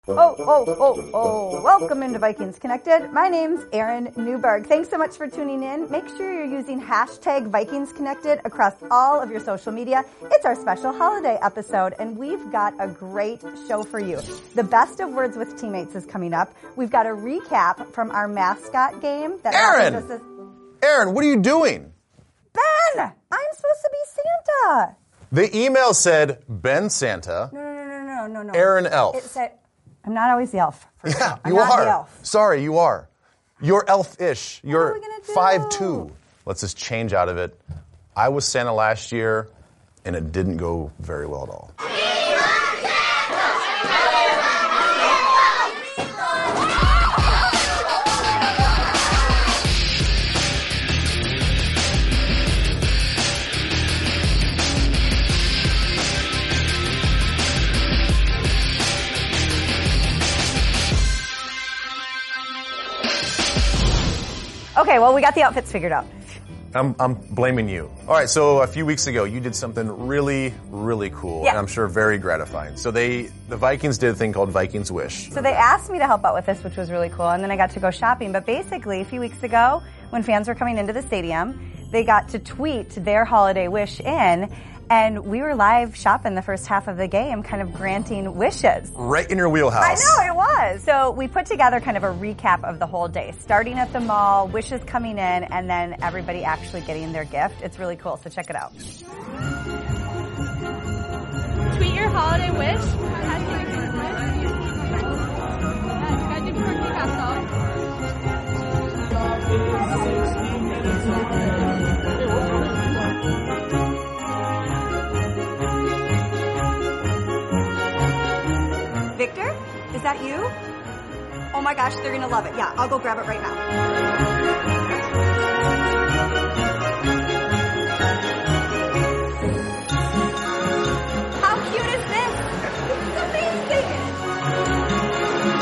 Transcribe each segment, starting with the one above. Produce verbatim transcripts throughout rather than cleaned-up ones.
Oh, oh, oh, oh. Welcome into Vikings Connected. My name's Erin Newberg. Thanks so much for tuning in. Make sure you're using hashtag Vikings Connected across all of your social media. It's our special holiday episode, and we've got a great show for you. The Best of Words with Teammates is coming up. We've got a recap from our mascot game. That Erin! Just as- Erin, what are you doing? Ben! I'm supposed to be Santa. The email said Ben Santa, No, no, no, no, no, no. Erin Elf. It said, I'm not always the elf. First. Yeah, I'm you not are. The elf. Sorry, you are. You're elf-ish. You're are we gonna do? five two. Let's just change out of it. I was Santa last year, and it didn't go very well at all. Okay, well, we got the outfits figured out. I'm, I'm blaming you. All right, so a few weeks ago, you did something really, really cool, Yeah. and I'm sure very gratifying. So they, the Vikings did a thing called Vikings Wish. So they asked me to help out with this, which was really cool, and then I got to go shopping. But basically, a few weeks ago, when fans were coming into the stadium, they got to tweet their holiday wish in, and we were live shopping the first half of the game, kind of granting wishes. Right in your wheelhouse. I know, it was. So we put together kind of a recap of the whole day, starting at the mall, wishes coming in, and then everybody actually getting their gift. It's really cool, so check it out. Tweet your holiday wish. Hashtag Vikings wish. Yeah, you gotta do before kickoff, Victor, is that you? Oh my gosh, they're gonna love it. Yeah, I'll go grab it right now. How cute is this? This is amazing.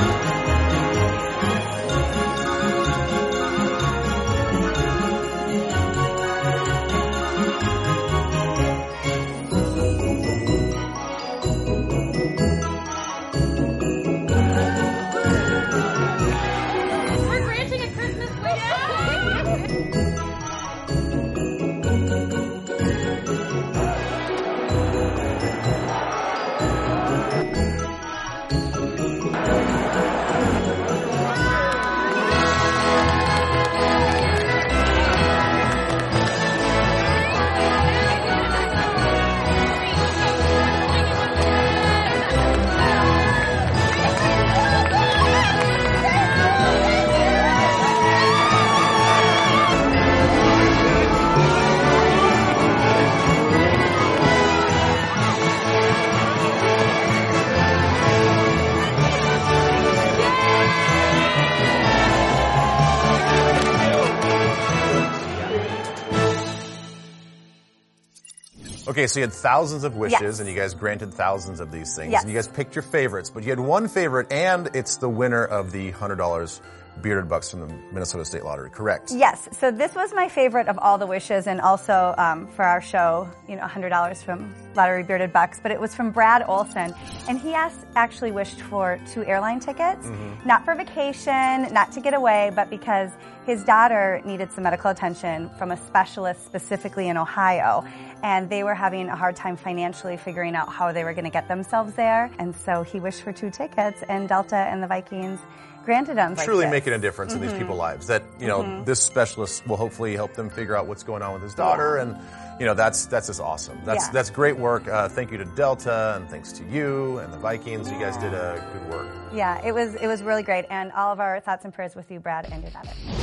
We're granting a Christmas wish. Okay, so you had thousands of wishes, Yes. and you guys granted thousands of these things. Yes. And you guys picked your favorites, but you had one favorite, and it's the winner of the one hundred dollars Bearded Bucks from the Minnesota State Lottery, correct? Yes, so this was my favorite of all the wishes, and also um, for our show, you know, one hundred dollars from Lottery Bearded Bucks, but it was from Brad Olson, and he asked, actually wished for two airline tickets, Mm-hmm. not for vacation, not to get away, but because his daughter needed some medical attention from a specialist specifically in Ohio, and they were having a hard time financially figuring out how they were going to get themselves there, and so he wished for two tickets, and Delta and the Vikings granted them. Truly like this. making a difference in these people's lives. That, you know, this specialist will hopefully help them figure out what's going on with his daughter, and, you know, that's that's just awesome. That's Yeah. that's great work. Uh, thank you to Delta, and thanks to you and the Vikings. You guys did a good work. Yeah, it was it was really great, and all of our thoughts and prayers with you, Brad and your daughter.